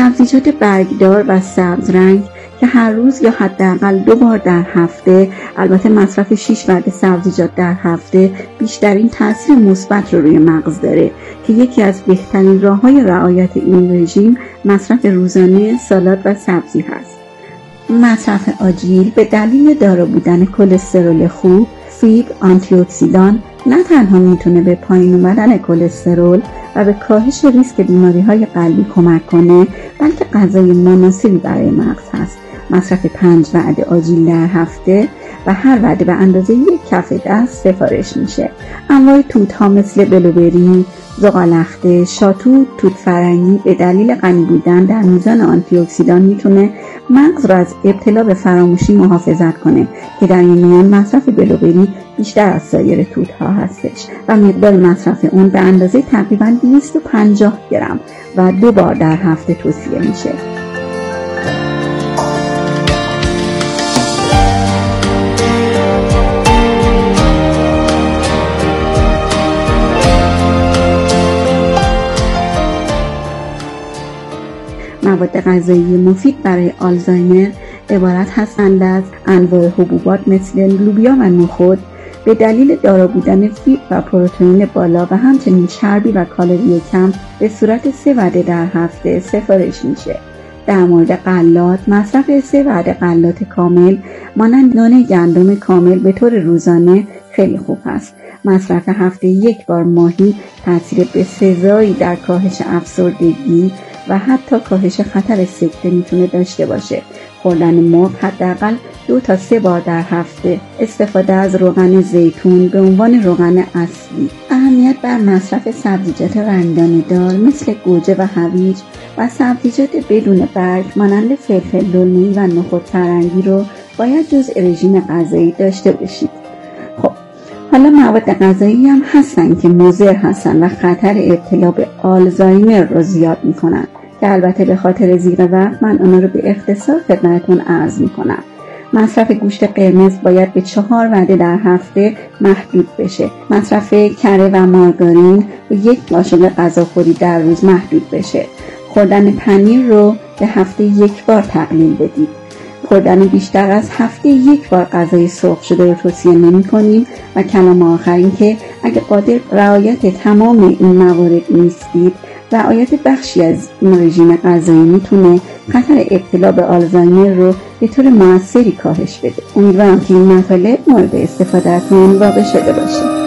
سبزیجات برگدار و سبز رنگ که هر روز یا حداقل 2 بار در هفته، البته مصرف 6 وعده سبزیجات در هفته بیشترین تاثیر مثبت رو روی مغز داره که یکی از بهترین راه‌های رعایت این رژیم مصرف روزانه سالاد و سبزی هست. مصرف آجیل به دلیل دارا بودن کلسترول خوب، فیبر، آنتی اکسیدان نه تنها میتونه به پایین اومدن کلسترول و به کاهش ریسک بیماری‌های قلبی کمک کنه، بلکه غذای مناسبی برای مغز هست. مصرف 5 وعده آجیل در هفته و هر وعده به اندازه 1 کف دست سفارش میشه. انواع توت‌ها مثل بلوبری، زغال‌لخته، شاتوت، توت فرنگی به دلیل غنی بودن در میزان آنتی اکسیدان میتونه مغز را از ابتلا به فراموشی محافظت کنه که در این میان مصرف بلوبری بیشتر از سایر توت‌ها هستش و مقدار مصرف اون به اندازه تقریباً 250 گرم و 2 بار در هفته توصیه میشه. مواد غذایی مفید برای آلزایمر عبارت هستند از انواع حبوبات مثل لوبیا و نخود به دلیل دارا بودن فیبر و پروتئین بالا و همچنین چربی و کالری کم به صورت 3 وعده در هفته سفارش میشه. در مورد غلات، مصرف 3 وعده غلات کامل مانند نان گندم کامل به طور روزانه خیلی خوب است. مصرف هفته 1 بار ماهی تاثیر بسزایی در کاهش افسردگی و حتی کاهش خطر سکته میتونه داشته باشه. خوردن مرغ حداقل 2 تا 3 بار در هفته، استفاده از روغن زیتون به عنوان روغن اصلی، اهمیت بر مصرف سبزیجات رنگدانه‌دار مثل گوجه و هویج و سبزیجات بدون برگ مانند فلفل دلمه‌ای و نخود فرنگی رو باید جزء رژیم غذایی داشته باشید. خب حالا مواد غذایی هم هستن که مضر هستن و خطر ابتلا به آلزایمر رو زیاد میکنن که البته به خاطر زیغ وقت من اونا رو به اختصار خدمتتون عرض میکنم. مصرف گوشت قرمز باید به 4 وعده در هفته محدود بشه. مصرف کره و مارگارین به 1 قاشق غذاخوری در روز محدود بشه. خوردن پنیر رو به هفته 1 بار تقلیل بدید. خوردن بیشتر از هفته 1 بار غذای سرخ شده رو توصیه نمی کنیم و کلام آخر این که اگه قادر رعایت تمام این موارد نیستید، رعایت بخشی از این رژیم غذایی میتونه خطر ابتلا به آلزایمر رو به طور موثری کاهش بده. امیدوارم که این مطالب مورد استفادهتون واقع شده باشه.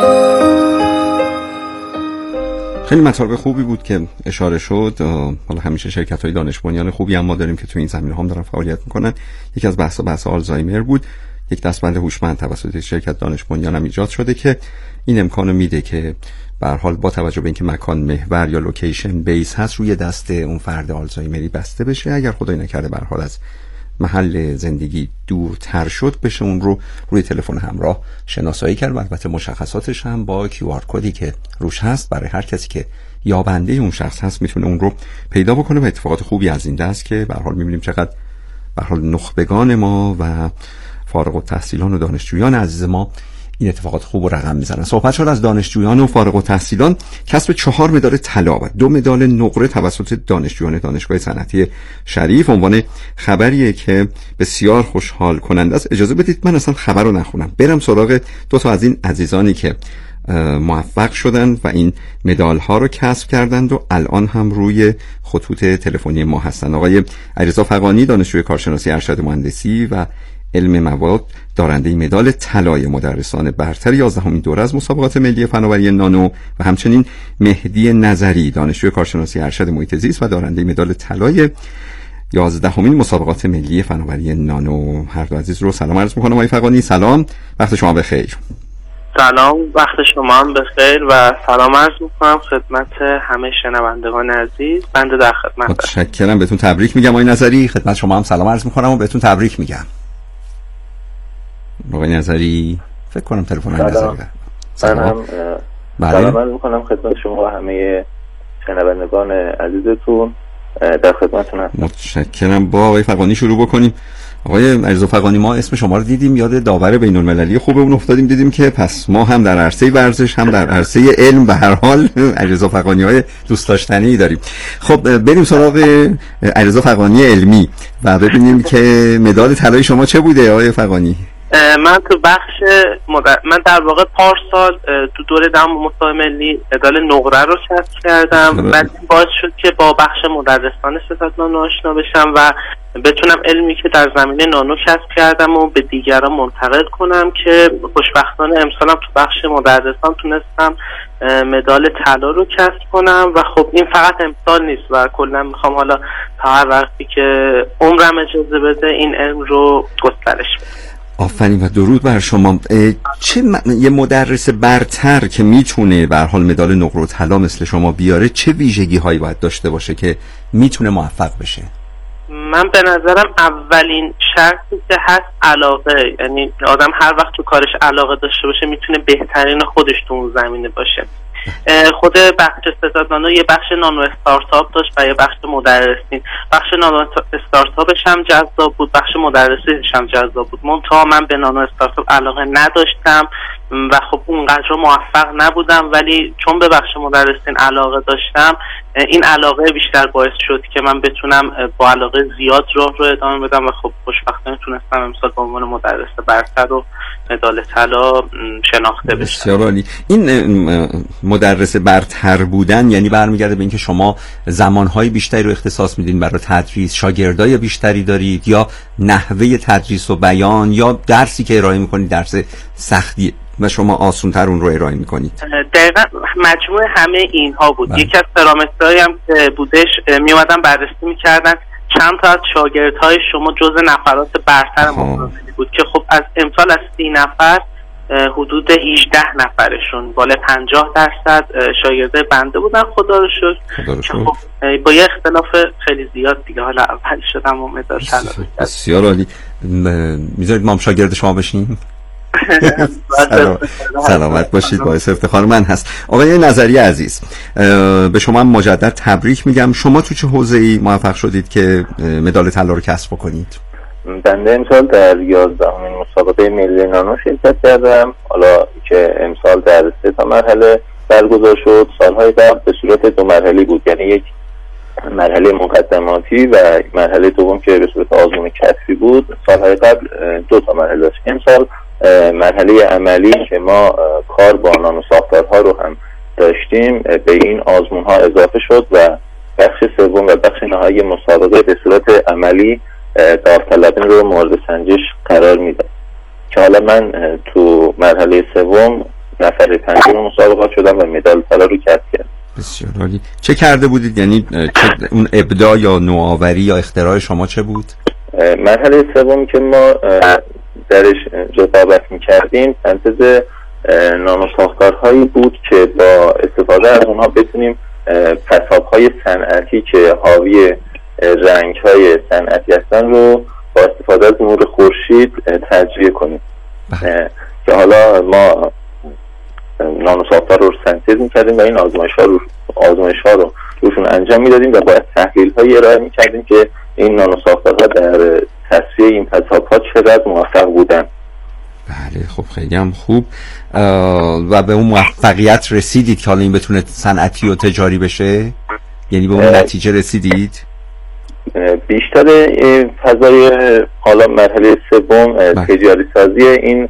خیلی مطالب خوبی بود که اشاره شد. حالا همیشه شرکت‌های دانش بنیان خوبی هم ما داریم که تو این زمینه هم دارن فعالیت میکنن. یکی از بحث آلزایمر بود. یک دستبند هوشمند توسط شرکت دانش بنیان هم ایجاد شده که این امکانو میده که به هر حال با توجه به اینکه مکان محور یا لوکیشن بیس هست روی دست اون فرد آلزایمری بسته بشه. اگر خدای نکرده به هر حال از محل زندگی دورتر شد، بشه اون رو روی تلفن همراه شناسایی کرد و البته مشخصاتش هم با QR کدی که روش هست برای هر کسی که یابنده اون شخص هست میتونه اون رو پیدا بکنه و اتفاقات خوبی از این دست که به هر حال میبینیم چقدر به هر حال نخبگان ما و فارغ التحصیلان و دانشجویان عزیز ما این اتفاقات خوب و رقم میزنن. صحبت شد از دانشجویان و فارغ التحصیلان. کسب 4 مدال طلا و 2 مدال نقره توسط دانشجویان دانشگاه صنعتی شریف عنوان خبریه که بسیار خوشحال کننده است. اجازه بدید من اصلا خبر رو نخونم، برم سراغ 2 تا از این عزیزانی که موفق شدند و این مدال ها رو کسب کردند و الان هم روی خطوط تلفنی ما هستند. آقای علیرضا فغانی دانشجوی کارشناسی ارشد مهندسی و علم مواد، دارنده مدال طلای مدرسان برتر 11مین دوره از مسابقات ملی فناوری نانو و همچنین مهدی نظری دانشجوی کارشناسی ارشد محیط زیست و دارنده مدال طلای 11مین مسابقات ملی فناوری نانو. هر دو عزیز رو سلام عرض می‌کنم. آقای فغانی سلام، وقت شما بخیر. سلام، وقت شما هم بخیر و سلام عرض می‌کنم خدمت همه شنوندگان عزیز. بنده در خدمتم. متشکرم، بهتون تبریک میگم آقای نظری. خدمت شما هم سلام عرض می‌کنم و بهتون تبریک میگم. آقای نظری فکر کنم تلفن نظری. سلام. سلام عرض می‌کنم خدمت شما و همه شنوندگان عزیزتون. در خدمتتون هستم. متشکرم. با آقای فغانی شروع بکنیم. آقای علیرضا فغانی، ما اسم شما رو دیدیم، یاد داور بین‌المللی خوبمون افتادیم، دیدیم که پس ما هم در عرصه ورزش هم در عرصه علم به هر حال علیرضا فغانی‌های دوست داشتنی داریم. خب بریم سراغ علیرضا فغانی علمی و ببینیم که مدال طلای شما چه بوده آقای فغانی؟ من تو بخش من در واقع پارسال تو دوره دهم مسابقه ملی مدال نقره رو کسب کردم. بعد باعث شد که با بخش مدرسان ستاد نانو آشنا بشم و بتونم علمی که در زمینه نانو کسب کردم و به دیگران منتقل کنم که خوشبختانه امسالم تو بخش مدرسان تونستم مدال طلا رو کسب کنم. و خب این فقط امسال نیست و کلا میخوام حالا تا هر وقتی که عمرم اجازه بده این علم رو گسترش بدم. آفرین و درود بر شما. یه مدرس برتر که میتونه به هر حال مدال نقره و طلا مثل شما بیاره چه ویژگی هایی باید داشته باشه که میتونه موفق بشه؟ من به نظرم اولین شرطی که هست علاقه، یعنی آدم هر وقت تو کارش علاقه داشته باشه میتونه بهترین خودش تو اون زمینه باشه. خود بخش ستاد نانو یه بخش نانو استارتاپ داشت و یه بخش مدرسین. بخش نانو استارتاپش هم جذاب بود، بخش مدرسینش هم جذاب بود. منتها من به نانو استارتاپ علاقه نداشتم و خب اونقدر موفق نبودم، ولی چون به بخش مدرسین علاقه داشتم این علاقه بیشتر باعث شد که من بتونم با علاقه زیاد راه رو ادامه بدم و خب خوشبختانه تونستم امسال به عنوان مدرس برتر و مدال طلا شناخته بشم. بسیار عالی. این مدرس برتر بودن یعنی برمیگرده به اینکه شما زمانهای بیشتری رو اختصاص میدین برای تدریس، شاگردای بیشتری دارید، یا نحوه تدریس و بیان، یا درسی که ارائه میکنید درس سختی و شما آسان‌تر اون رو ارائه میکنید؟ دقیقاً مجموع همه اینها بود. یکی از پارامترهایی هم که بودش میومدن بررسی میکردن چند تا از شاگردهای شما جزء نفرات برتر مقابلی بود که خب از امسال از 30 نفر حدود 18 نفرشون بالای 50% شاگرده بنده بودن، خدا رو شکر. خب با یه اختلاف خیلی زیاد دیگه حالا اول شدم و مدال طلا. بسیار عالی. میذارید ما هم شاگرد شما بشیم؟ سلامت باشید، باعث افتخار من هست. آقای نظری عزیز، به شما مجدد تبریک میگم. شما تو چه حوزه‌ای موفق شدید که مدال طلا رو کسب بکنید؟ بنده امسال در 11مین مسابقه ملی نانو شرکت کردم، حالا که امسال در 3 تا مرحله برگزار شد. سالهای قبل به صورت 2 مرحله بود، یعنی یک مرحله مقدماتی و مرحله دوم که به صورت آزمون کسبی بود. سالهای قبل 2 تا مرحله داشت. امسال مرحله عملی که ما کار با نانو ساختارها رو هم داشتیم به این آزمون ها اضافه شد و بخش سوم و بخش نهایی مسابقه به صورت عملی داوطلبین رو مورد سنجش قرار میده که حالا من تو مرحله سوم نفر 5 مسابقات شدم و مدال طلا رو کسب کردم. بسیار عالی. چه کرده بودید؟ یعنی اون ابداع یا نوآوری یا اختراع شما چه بود؟ مرحله سوم که ما درش رقابت میکردیم سنتز نانو ساختارهایی بود که با استفاده از اونها بتونیم پسابهای صنعتی که حاوی رنگ‌های صنعتی هستن رو با استفاده از نور خورشید تجزیه کنیم که حالا ما نانو ساختار رو سنتز میکردیم و این آزمایش‌ها رو روشون انجام میدادیم و باید تحلیل‌هایی ارائه میکردیم که این نانو ساختارها در تصفیه این پساب‌ها چقدر موفق بودن. بله خب خیلی هم خوب. و به اون موفقیت رسیدید که حالا این بتونه صنعتی و تجاری بشه؟ یعنی به اون نتیجه رسیدید؟ بیشتر فضای حالا مرحله سوم تجاری سازی این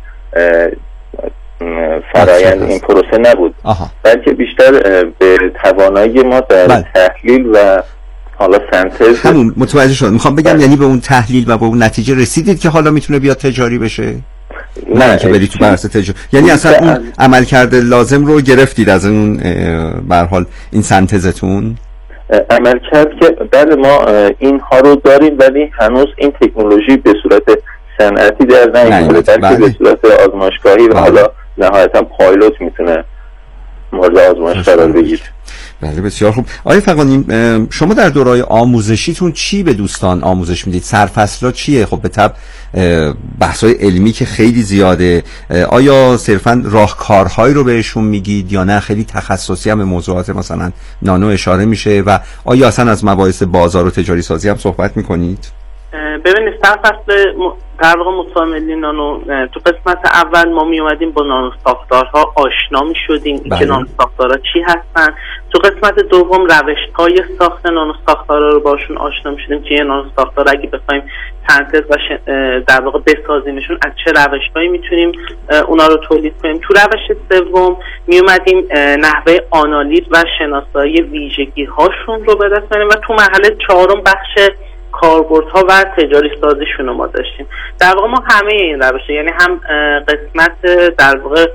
فرایند این پروسه نبود، بلکه بیشتر به توانایی ما در تحلیل و حالا سنتز. همون متوجه شدم. میخوام بگم یعنی به اون تحلیل و به اون نتیجه رسیدید که حالا میتونه بیاد تجاری بشه؟ نه که برید تو بحث تجاری، یعنی اصلا اون عملکرد لازم رو گرفتید از اون به هر حال این سنتزتون؟ عمل کرد که بله ما اینها رو داریم ولی هنوز این تکنولوژی به صورت صنعتی در نیامده، بلکه به صورت آزمایشگاهی و حالا نهایتا پایلوت میتونه مورد آزمایش قرار بگیره. بله بسیار خوب. آقای فغانی، شما در دوره‌های آموزشیتون چی به دوستان آموزش میدید؟ سرفصل‌ها چیه؟ خب به طب بحث‌های علمی که خیلی زیاده، آیا صرفاً راهکارهایی رو بهشون میگید یا نه خیلی تخصصی هم به موضوعات مثلا نانو اشاره میشه و آیا اصلا از مباحث بازار و تجاری سازی هم صحبت میکنید؟ ببینید در واقع مسابقه ملی نانو تو قسمت اول ما می اومدیم با نانو ساختارها آشنا می شدیم که نانو ساختارها چی هستن. تو قسمت دوم روش‌های ساخت نانو ساختارها رو باشون آشنا می شدیم که یه نانو ساختار اگه بخوایم سنتز و در واقع بسازیمشون از چه روش‌هایی میتونیم اونا رو تولید کنیم. تو روش سوم می اومدیم نحوه آنالیز و شناسایی ویژگی هاشون رو به دست بیاریم و تو مرحله چهارم بخش کاربردها و تجاری سازیشون رو ما داشتیم. در واقع ما همه این روشه، یعنی هم قسمت در واقع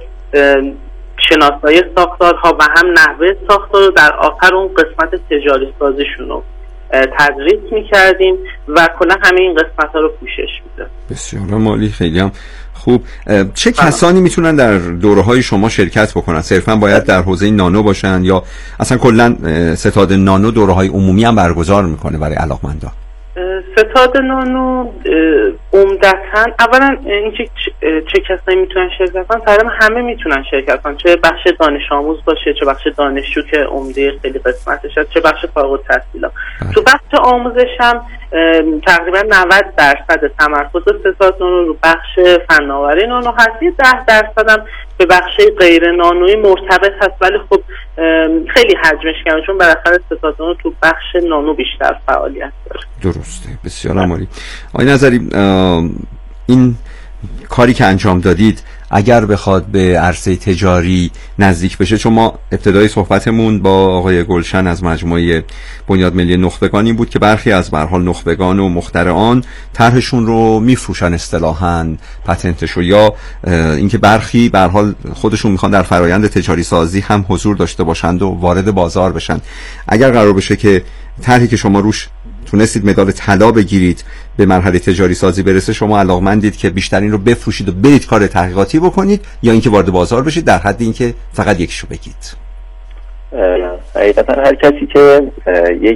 شناسایی ساختارها و هم نحوه ساختار رو در آخر اون قسمت تجاری سازیشون رو تدریس می‌کردیم و کلا همه این قسمت‌ها رو پوشش میده. بسیار عالی، خیلی هم خوب. چه کسانی میتونن در دوره‌های شما شرکت بکنن؟ صرفا باید در حوزه نانو باشن یا اصلا کلا ستاد نانو دوره‌های عمومی هم برگزار میکنه برای علاقمندان؟ ستاد نانو عمدتاً اولا این چه کسایی میتونن شرکت کنن؟ تقریبا همه میتونن شرکت کنن، چه بخش دانش آموز باشه، چه بخش دانشجو که عمده خیلی قسمتش هست، چه بخش فارغ التحصیلا. تو بخش آموزش هم تقریبا 90% تمرکز ستاد نانو رو بخش فناوری نانو هست، 10% هم به بخش غیر نانویی مرتبط هست، ولی خب خیلی حجمش کمه چون بالاخره ستاد نانو تو بخش نانو بیشتر فعالیت داره. درسته، بسیار عالی. آقای نظری، این کاری که انجام دادید اگر بخواد به عرصه تجاری نزدیک بشه، چون ما ابتدای صحبتمون با آقای گلشن از مجموعه بنیاد ملی نخبگان این بود که برخی از به هر حال نخبگان و مخترعان طرحشون رو میفروشن اصطلاحاً پتنتشو، یا اینکه برخی به هر حال خودشون میخوان در فرایند تجاری سازی هم حضور داشته باشند و وارد بازار بشن. اگر قرار بشه که طرحی که شما روش تونستید مدال طلا بگیرید به مرحله تجاری سازی برسه، شما علاقمندید که بیشتر این رو بفروشید و برید کار تحقیقاتی بکنید یا اینکه وارد بازار بشید در حد اینکه فقط یکیشو بگید؟ حقیقتا هر کسی که یک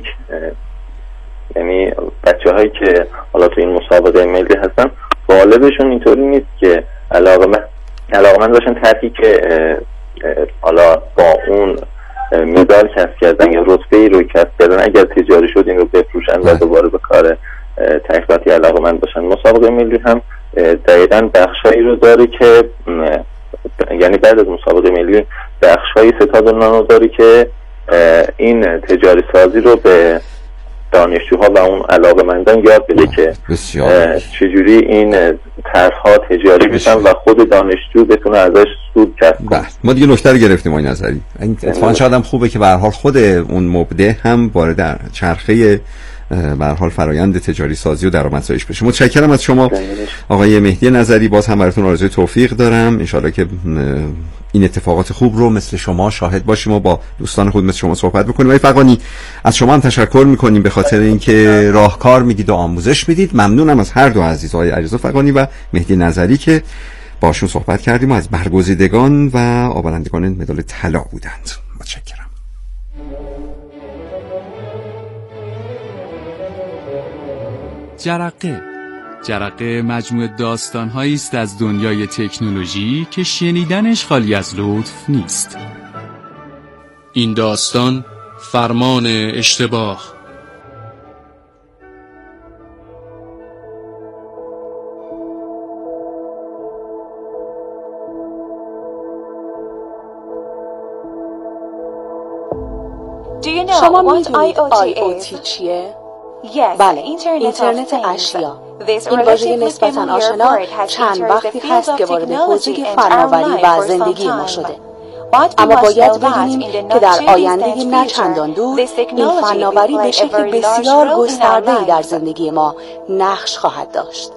یعنی بچه‌هایی که حالا تو این مسابقه ملی هستن غالبشون اینطوری نیست که علاقمند باشن طرحی که حالا با اون مدال کسب کردن یا رتبه‌ای رو کسب کردن اگر تجاری شد این رو بفروشن و دوباره به کار تحقیقاتی علاقمند باشن. مسابقه ملی هم دقیقاً بخشایی رو داره که یعنی بعد از مسابقه ملی بخشای ستاد نانو داره که این تجاری سازی رو به دانشجوها و اون علاقمندان یاد بده که چجوری این طرح‌ها تجاری بشن و خود دانشجو بتونه ازش سود کسب کنه. ما دیگه نکته رو گرفتیم آقای نظری. این اتفاقاً شاید هم خوبه که به هر حال خود اون مبدع هم وارد چرخه به هر حال فرایند تجاری سازی و درآمدزاییش بشه. متشکرم از شما آقای مهدی نظری. باز هم براتون آرزوی توفیق دارم. ان شاءالله که این اتفاقات خوب رو مثل شما شاهد باشیم و با دوستان خود مثل شما صحبت بکنیم. آقای فغانی، از شما هم تشکر میکنیم به خاطر اینکه راهکار میدید و آموزش میدید. ممنونم از هر دو عزیز، آقای علیرضا فغانی و مهدی نظری، که باشون صحبت کردیم و از برگزیدگان و آورندگان مدال طلا بودند. متشکرم. جرقه مجموعه داستان‌هایی است از دنیای تکنولوژی که شنیدنش خالی از لطف نیست. این داستان فرمان اشتباه. شما می‌دونید IoT چیه؟ بله، اینترنت اشیا. این واژه نسبتاً آشنا چند وقتی هست که وارد حوزه فناوری و زندگی ما شده. اما باید بدونیم که در آینده نه چندان دور این فناوری به شکل بسیار گسترده‌ای در زندگی ما نقش خواهد داشت.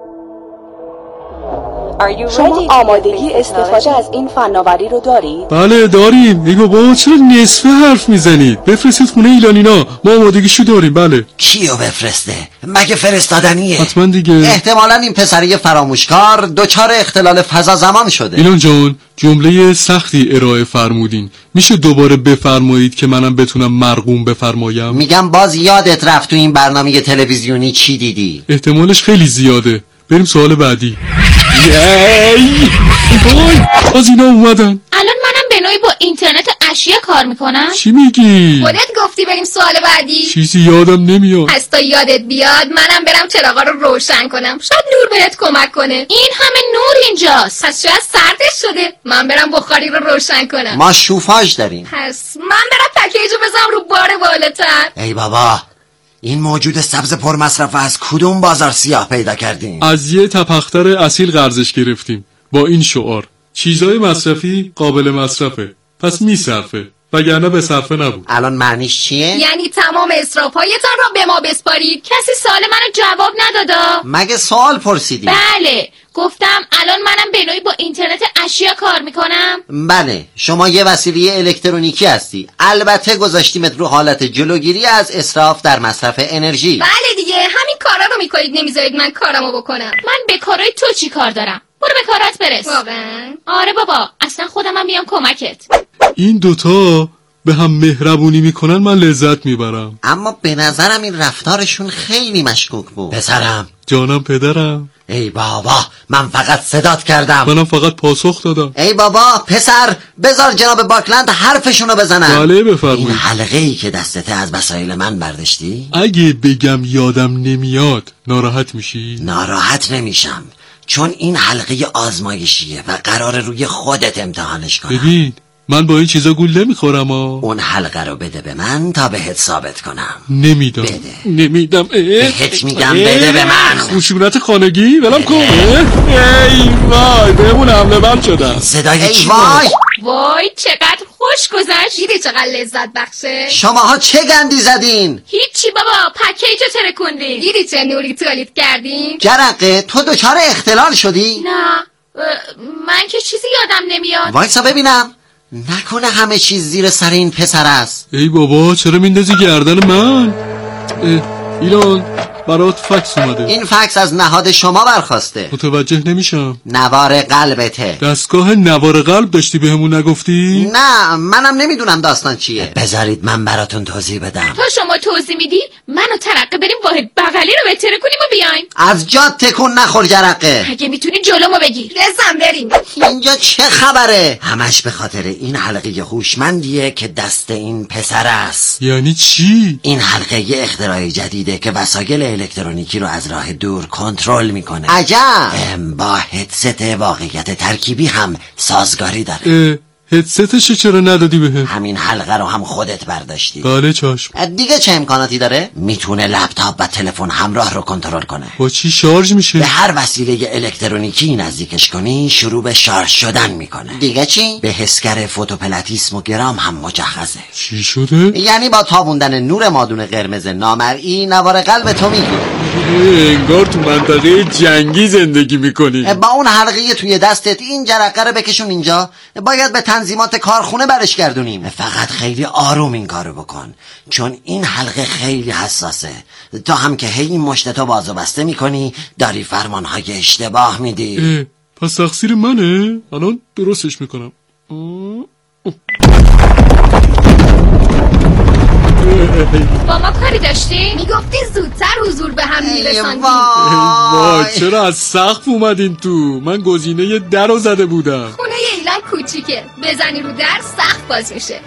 شما آمادگی استفاده از این فناوری رو دارید؟ بله داریم. میگو با چرا نصفه حرف میزنید؟ بفرستید خونه ایلانینا، ما آمادگیشو داریم. بله. کیو بفرسته؟ مگه فرستادنیه؟ حتما دیگه. احتمالاً این پسری فراموشکار دچار اختلال فضا زمان شده. ایلان جان، جمله سختی ارائه فرمودین، میشه دوباره بفرمایید که منم بتونم مرقوم بفرمایم؟ میگم باز یادت رفت تو این برنامه تلویزیونی چی دیدی؟ احتمالش خیلی زیاده. بریم سوال بعدی. وای باز اینا اومدن. الان منم به نوعی با اینترنت اشیا کار میکنم؟ چی میگی؟ خودت گفتی بریم سوال بعدی. چیزی یادم نمیاد. پس تا یادت بیاد منم برم چراغا رو روشن کنم، شاید نور بهت کمک کنه. این همه نور اینجاست، پس شاید سردش شده. من برم بخاری رو روشن کنم. ما شوفاژ داریم. پس من برم پکیجو بزنم رو بار بالاتر. ای بابا، این موجود سبز پرمصرف از کدوم بازار سیاه پیدا کردیم؟ از یه تپختر اصیل قرضش گرفتیم با این شعار: چیزای مصرفی قابل مصرفه، پس میصرفه، وگرنه به صرفه نبود. الان معنیش چیه؟ یعنی تمام اسراف‌هایتان را به ما بسپارید. کسی سوال منو جواب ندادا؟ مگه سوال پرسیدی؟ بله، گفتم الان منم به نوعی با اینترنت اشیا کار میکنم. بله، شما یه وسیله الکترونیکی هستی. البته گذاشتیمت رو حالت جلوگیری از اسراف در مصرف انرژی. بله دیگه، همین کارا رو میکنید، نمیذارید من کارامو بکنم. من به کارای تو چی کار دارم؟ برو به کارات برس. واقعا؟ آره بابا، اصلا خودم هم میام کمکت. این دوتا به هم مهربونی میکنن، من لذت میبرم. اما به نظرم این رفتارشون خیلی مشکوک بود. پسرم. جانم پدرم. ای بابا، من فقط صدات کردم. منم فقط پاسخ دادم. ای بابا، پسر، بذار جناب باکلند حرفشونو بزنن. بله بفرمایید. این حلقه ای که دستته از وسایل من برداشتی؟ اگه بگم یادم نمیاد ناراحت میشی؟ ناراحت نمیشم، چون این حلقه آزمایشیه و قراره روی خودت امتحانش کنم. ببین، من با این چیزا گول نمیخورم. اون حلقه رو بده به من تا بهت ثابت کنم. نمیدم. بده. نمیدم. بهت میگم بده به من. خشونت خانگی ولم کن. ای وای، بهمون حمله بر شدن. صدای چی وای وای، چقدر خوش گذشت. دیدی چقدر لذت بخشه؟ شماها چه گندی زدین؟ هیچی بابا، پکیجو ترکوندی. دیدی چه نوری تولید کردیم؟ جرقه، تو دچار اختلال شدی؟ نه، من که چیزی یادم نمیاد. وایسا ببینم، نکنه همه چیز زیر سر این پسر است. ای بابا، چرا میندازی گردن من؟ ایلان، برات فکس اومده. این فکس از نهاد شما برخواسته. متوجه نمیشم. نوار قلبته. دستگاه نوار قلب داشتی بهمون نگفتی؟ نه، منم نمیدونم داستان چیه. بذارید من براتون توضیح بدم. تا شما توضیح میدی منو ترقه بریم واحد بغلی رو بهتره کنیم و بیایم. از جات تکون نخور جرقه. اگه میتونی جلومو بگیر. بزن بریم. اینجا چه خبره؟ همش به خاطر این حلقه هوشمندیه که دست این پسر است. یعنی چی؟ این حلقه یه اختراع جدیده که وسایل الکترونیکی رو از راه دور کنترل میکنه. عجب. با هدست واقعیت ترکیبی هم سازگاری داره. هدستشو چرا ندادی بهم؟ همین حلقه رو هم خودت برداشتی. بله چشم. دیگه چه امکاناتی داره؟ میتونه لپتاپ و تلفن همراه رو کنترل کنه. با چی شارژ میشه؟ به هر وسیله الکترونیکی نزدیکش کنی شروع به شارژ شدن میکنه. دیگه چی؟ به حسگر فوتوپلاتیسموگرام هم مجهزه. چی شده؟ یعنی با تابوندن نور مادون قرمز نامرئی نوار قلب تو میگیره. انگار تو منطقه جنگی زندگی میکنی. با اون حلقه توی دستت این جرقه رو بکشون اینجا. باید به تنظیمات کارخونه برش گردونیم. فقط خیلی آروم این کارو بکن، چون این حلقه خیلی حساسه. تا هم که هی مشتتو باز و بسته میکنی داری فرمانهای اشتباه میدی. پس تقصیر منه؟ الان درستش میکنم. با ما کاری داشتی؟ میگفتی زودتر حضور به هم میرساندی. وای، چرا از سقف اومدین تو؟ من گزینه در رو زده بودم. خونه ایلان کوچیکه، بزنی رو در سقف باز میشه.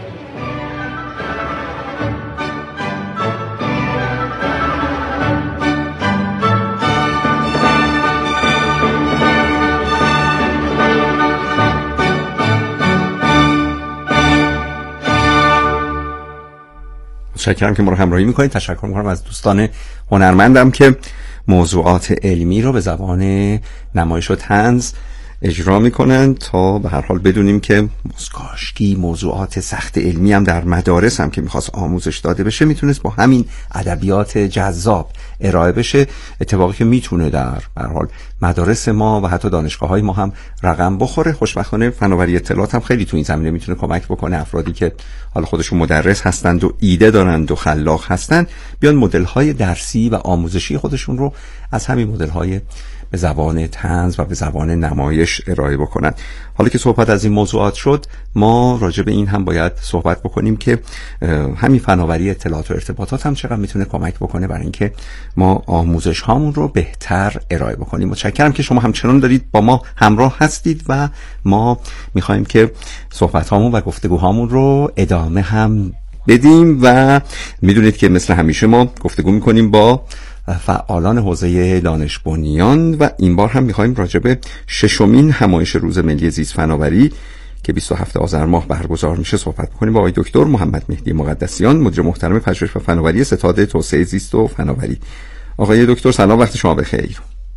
متشکرم که ما رو همراهی میکنید. تشکر میکنم از دوستان هنرمندم که موضوعات علمی رو به زبان نمایش و طنز اجرا میکنن تا به هر حال بدونیم که کاشکی موضوعات سخت علمی هم در مدارس هم که میخواست آموزش داده بشه میتونست با همین ادبیات جذاب ارائه بشه، اتفاقی که میتونه در هر حال مدارس ما و حتی دانشگاه‌های ما هم رقم بخوره. خوشبختانه فناوری اطلاعات هم خیلی تو این زمینه میتونه کمک بکنه. افرادی که حالا خودشون مدرس هستند و ایده دارند و خلاق هستند بیان مدل‌های درسی و آموزشی خودشون رو از همین مدل‌های به زبان طنز و به زبان نمایش ارائه بکنن. حالا که صحبت از این موضوعات شد، ما راجع به این هم باید صحبت بکنیم که همین فناوری اطلاعات و ارتباطات هم چقدر میتونه کمک بکنه برای اینکه ما آموزش هامون رو بهتر ارائه بکنیم. متشکرم که شما همچنان دارید با ما همراه هستید و ما میخوایم که صحبت هامون و گفتگوهامون رو ادامه هم بدیم و میدونید که مثل همیشه ما گفتگو میکنیم با فعالان حوزه دانش بنیان و این بار هم میخوایم راجع به 6مین همایش روز ملی زیست فناوری که 27 آذر ماه برگزار میشه صحبت بکنیم با آقای دکتر محمد مهدی مقدسیان، مدیر محترم پژوهش و فناوری ستاد توسعه زیست و فناوری. آقای دکتر سلام، وقت شما بخیر.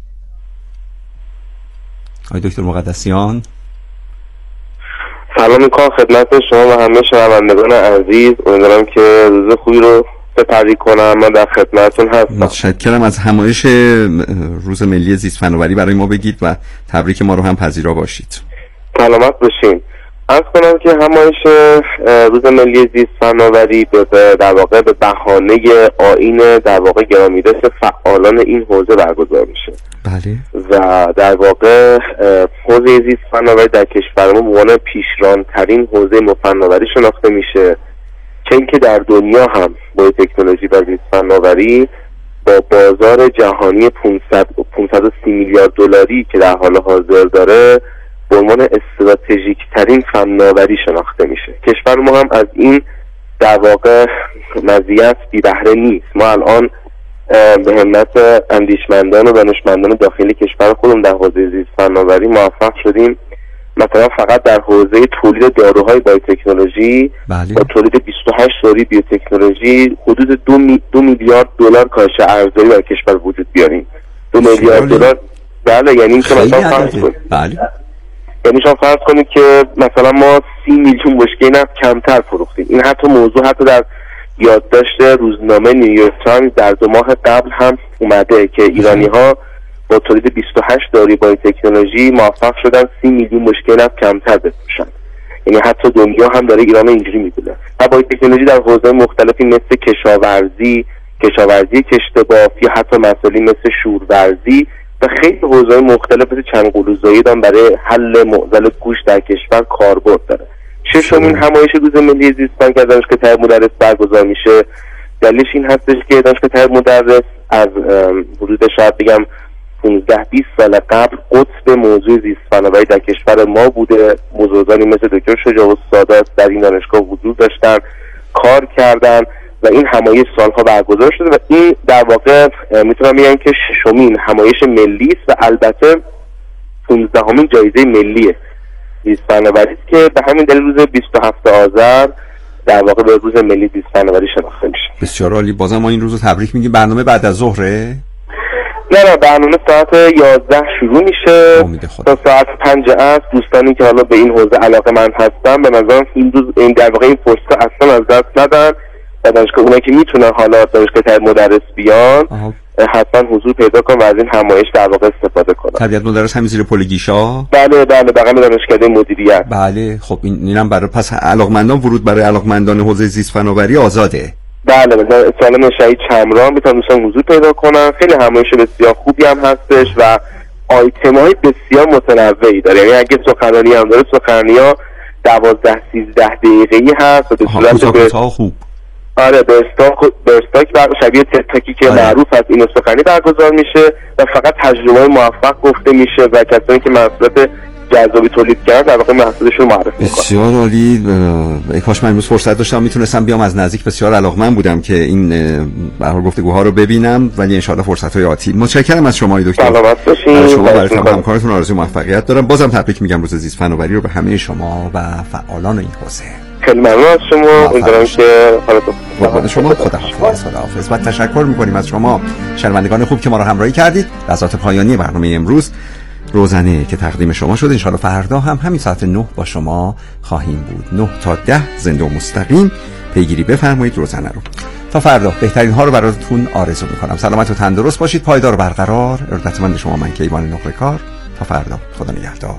آقای دکتر مقدسیان سلام میکنم خدمت شما و همه شنوندگان عزیز. امیدوارم که روز خوبی رو تبریک کنم. من در خدمتتون هستم. متشکرم. از همایش روز ملی زیست فناوری برای ما بگید و تبریک ما رو هم پذیرا باشید. سلامت باشین. عرض کنم که همایش روز ملی زیست فناوری در واقع به بهانه آیین در واقع گرامیداشت فعالان این حوزه برگزار میشه. بله. و در واقع حوزه زیست فناوری در کشورمون به عنوان پیشران‌ترین حوزه فناوری شناخته میشه، چه اینکه در دنیا هم با تکنولوژی و زیست فناوری با بازار جهانی 530 میلیارد دلاری که در حال حاضر داره به عنوان استراتژیک ترین فناوری شناخته میشه. کشور ما هم از این در واقع مزیت بی بهره نیست. ما الان به همت اندیشمندان و دانشمندان داخلی کشور خودمون در حوزه زیست فناوری موفق شدیم مثلا فقط در حوزه تولید داروهای بایوتکنولوژی با تولید 28 داروی بیوتکنولوژی حدود 2 میلیارد دلار کاهش ارزی در کشور وجود بیاریم. 2 میلیارد دلار. بله، یعنی که مثلا فرض کنید یعنی شما فرض کنید که مثلا ما 30 میلیون بشکه نفت کمتر فروختیم. این حتی موضوع حتی در یادداشت روزنامه نیویورک تایمز در 2 ماه قبل هم اومده که ایرانی ها با تولید 28 داروی بایوتکنولوژی موفق شدن 30 میلیون بشکه نفت کمتر بفروشن. یعنی حتی دنیا هم داره ایران اینجوری میدونه. و بایوتکنولوژی در حوزه مختلفی مثل کشاورزی کشتباف یا حتی مسائلی مثل شورورزی و خیلی حوزه‌های مختلف مثل چنگلوزایی هم برای حل معضل گوشت در کشور کاربرد داره. 6مین همایش روز ملی زیست فناوری که دانشگاه طب مدرس برگزار میشه، دلیلش این هستش که دانشگاه طب مدرس از حدود شاید بگم 15-20 سال قبل قطب موضوع زیست فناوری در کشور ما بوده. بزرگانی مثل دکتر شجاع السادات در این دانشگاه وجود داشتن، کار کردن و این همایش سالها برگزار شده و این در واقع میتونم بگم که 6مین همایش ملی است و البته 15مین جایزه ملی زیست فناوری است که به همین دلیل روز 27 آذر در واقع به روز ملی زیست فناوری شناخته میشه. بسیار عالی. بازم ما این روز رو تبریک میگیم. برنامه بعد از ظهره؟ نه، برنامه ساعت 11 شروع میشه تا ساعت 5 عصر. دوستانی که حالا به این حوزه علاقه‌مند هستن به نظرم این در واقع این فرصت اصلا از دست ندن و دانشگاه اونایی که میتونن حالا دانشگاه طب مدرس بیان حتما حضور پیدا کنن و از این همایش در واقع استفاده کنن. طبیعت مدرس همین زیر پل گیشا؟ بله بغل دانشکده مدیریت. بله. خب اینم برای پس علاقمندان ورود برای علاقمندان حوزه زیست فناوری آزاده. بله، مثلا سالن شهید چمران میتونن حضور پیدا کنن. خیلی همایش بسیار خوبی هم هستش و آیتم‌های بسیار متنوعی داره. یعنی اگه سخنرانی هم داره، سخنرانی‌ها 12-13 دقیقه‌ای هست و به صورت خوب. آره، به استاک شبیه تتاکی که معروف است این سخنرانی برگزار میشه و فقط تجربه موفق گفته میشه و کسانی که محصولات جذابی تولید کردن در واقع محصولشون معرفی میکنن. بسیار عالی. کاش من امروز فرصت داشتم میتونستم بیام از نزدیک. بسیار علاقمند بودم که این به هر حال گفتگوها رو ببینم، ولی ان شاء الله فرصت‌های آتی. متشکرم از شما دکتر. سلامت باشین. شما برای همکارتون آرزوی موفقیت دارم. بازم تبریک میگم روز زیست فناوری رو به همه شما و فعالان این حوزه. خیلی ممنون از شما. امیدوارم که حالتون شما خداحافظ و تشکر می‌کنیم از شما شنوندگان خوب که ما رو همراهی کردید. لحظات پایانی برنامه امروز روزانه که تقدیم شما شد. انشالله فردا هم همین ساعت 9 با شما خواهیم بود. 9 تا 10 زنده و مستقیم پیگیری بفرمایید روزانه رو. تا فردا بهترین ها رو براتون آرزو میکنم. سلامت و تندرست باشید، پایدار و برقرار. ارادتمند شما من کیوان نقره‌کار. تا فردا، خدا نگهدار.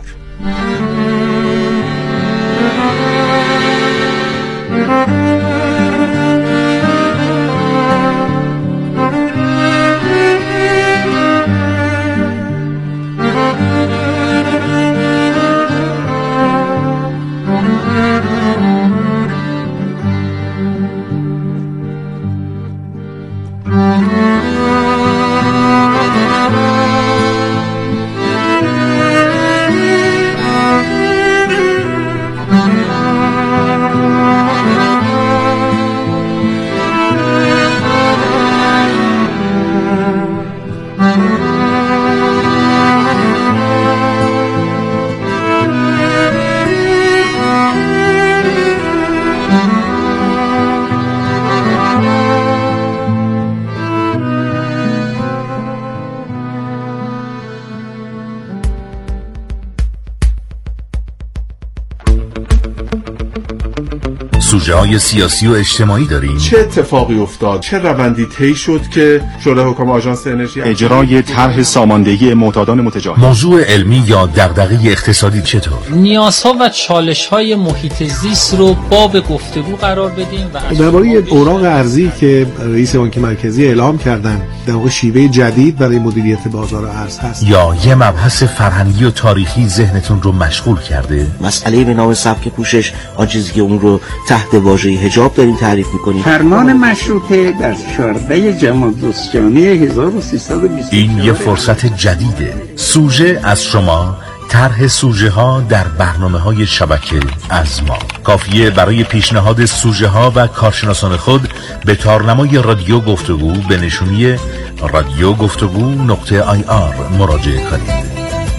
سوژه‌های سیاسی و اجتماعی داریم. چه اتفاقی افتاد؟ چه روندی طی شد که شورای حکام آژانس انرژی اجرای طرح ساماندهی معتادان متجاهل؟ موضوع علمی یا دغدغه اقتصادی چطور؟ نیازها و چالش‌های محیط زیست رو باب گفتگو قرار بدیم و درباره اوراق ارزی که رئیس بانک مرکزی اعلام کردن در واقع شیوه جدید برای مدیریت بازار ارز هست. یا یه مبحث فرهنگی و تاریخی ذهنتون رو مشغول کرده؟ مسئله به نام سبک پوشش، آن چیزی که اون رو تحت واژه حجاب داریم تعریف می‌کنیم. فرمان مشروطه در 14 جمادی 1320. این یه فرصت جدیده. سوژه از شما، طرح سوژه ها در برنامه‌های شبکه از ما. کافیه برای پیشنهاد سوژه ها و کارشناسان خود به تارنمای رادیو گفتگو به نشونی radiogoftagoo.ir مراجعه کنید.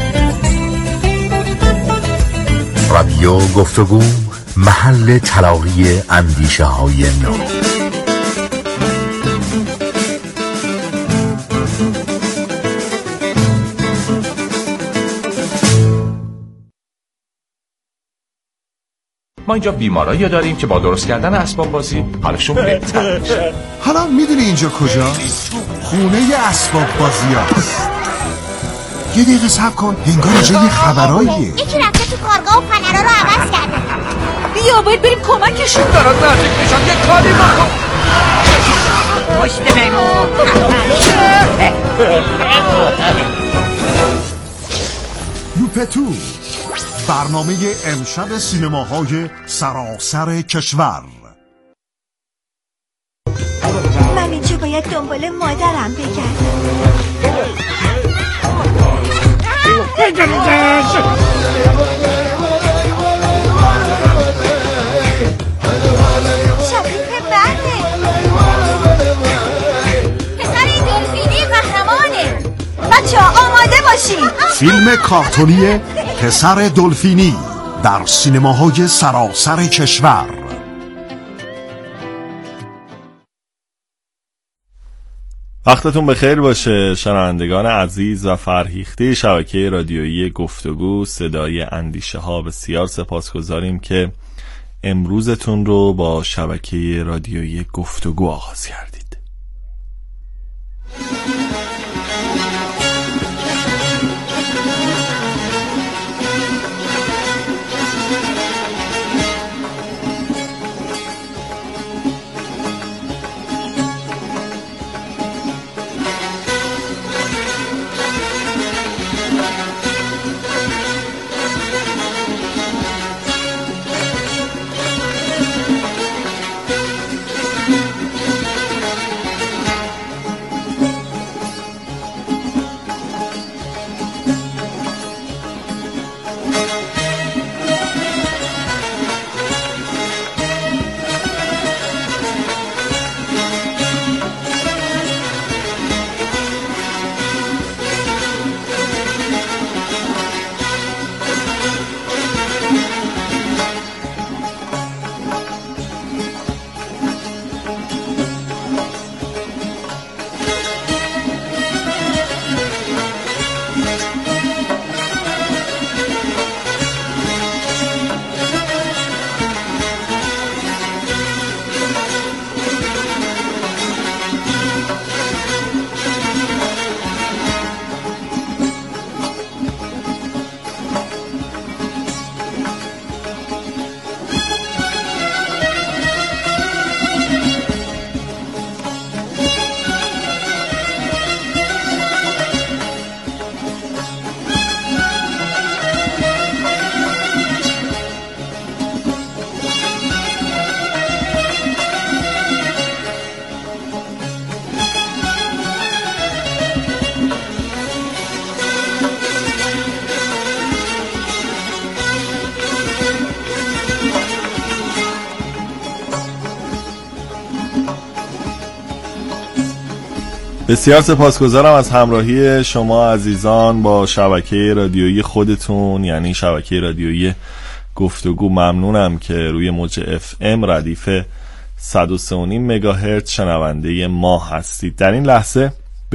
رادیو گفتگو، محل تلاقی اندیشه های نو. ما اینجا بیمارایی داریم که با درست کردن اسباب بازی حالشون بهتر میشه. حالا میدونی اینجا کجاست؟ خونه اسباب بازی هست. یه دقیقه صبر کن، انگار اینجا یه خبراییه. یکی رفته تو کارگاه و پنرها رو عوض کرده. بیا باید بریم کمکشون. دارن نزدیک میشن، یه کاری بکن. پشت میمون لوپتو، برنامه امشب سینماهای سراسر کشور. من اینجا باید دنبال مادرم بگردم. شبیه برده. پسر این دلفینی قهرمانه. بچه ها آماده باشین. فیلم کارتونی پسر دلفینی در سینماهای سراسر کشور. وقتتون بخیر باشه شنوندگان عزیز و فرهیخته شبکه رادیویی گفتگو صدای اندیشه ها. بسیار سپاسگزاریم که امروزتون رو با شبکه رادیویی گفتگو آغاز کردید. بسیار سپاسگزارم از همراهی شما عزیزان با شبکه رادیویی خودتون، یعنی شبکه رادیویی گفتگو. ممنونم که روی موج FM ردیف 103.5 مگاهرتز شنونده ما هستید. در این لحظه